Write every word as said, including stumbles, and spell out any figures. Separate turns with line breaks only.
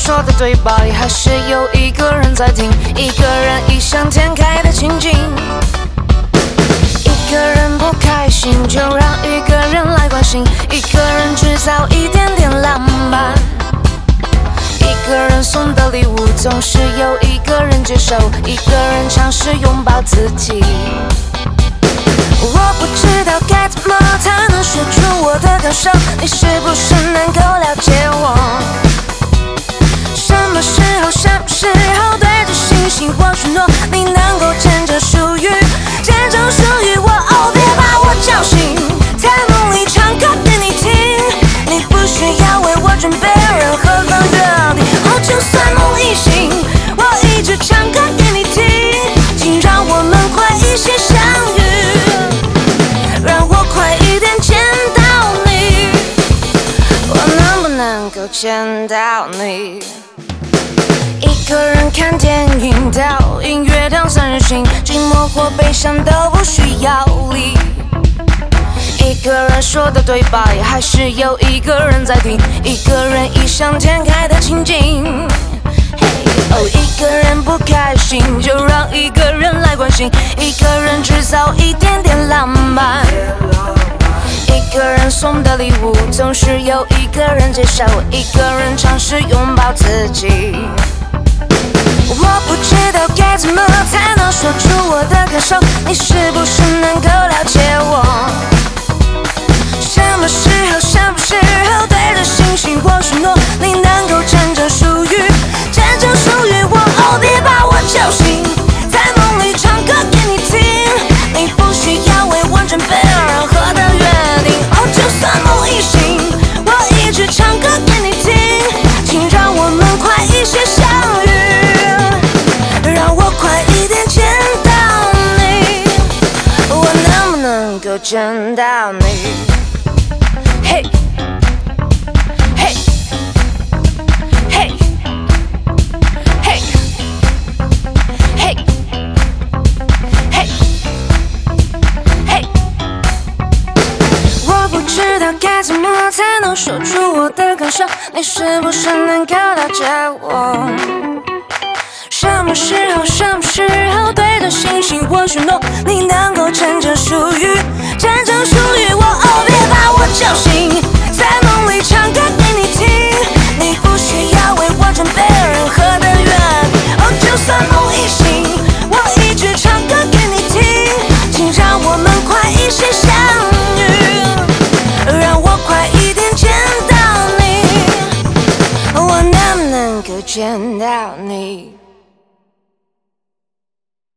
说的对白，还是有一个人在听，一个人异想天开的情景。一个人不开心，就让一个人来关心，一个人制造一点点浪漫。一个人送的礼物，总是有一个人接受，一个人尝试拥抱自己。我不知道该怎么才能说出我的感受，你是不是能够了解我？什么时候，什么时候对着星星我许诺，你能够真正属于，真正属于我。哦，别把我叫醒，在梦里唱歌给你听，你不需要为我准备任何的约定。哦，就算梦一醒，我一直唱歌给你听，请让我们快一些相遇，让我快一点见到你，我能不能够见到你？一个人看电影到音乐到三人行，寂寞或悲伤都不需要理。一个人说的对白，还是有一个人在听，一个人异想天开的情景。哦，一个人不开心，就让一个人来关心，一个人制造一点点浪漫。一个人送的礼物，总是有一个人接受，一个人尝试拥抱自己。我不知道该怎么才能说出我的感受，你是不是能够了解我？什么时候，什么时候对着星星我许诺，你能够真正属于，真正属于我。哦，别把我叫醒，在梦里唱歌给你听，你不需要为我准备任何的约定。哦，就算梦一醒，我一直唱歌给你听，请让我们快一些相遇，让我快一点见到你，我能不能够见到你？嘿，嘿，嘿，嘿，嘿，嘿，嘿。我不知道该怎么才能说出我的感受，你是不是能够了解我？什么时候，什么时候对着星星我许诺，你能够真正属于，真正属于我。哦，别把我叫醒，在梦里唱歌给你听，你不需要为我准备任何的约定。哦，就算梦一醒，我一直唱歌给你听，请让我们快一些相遇，让我快一点见到你，我能不能够见到你？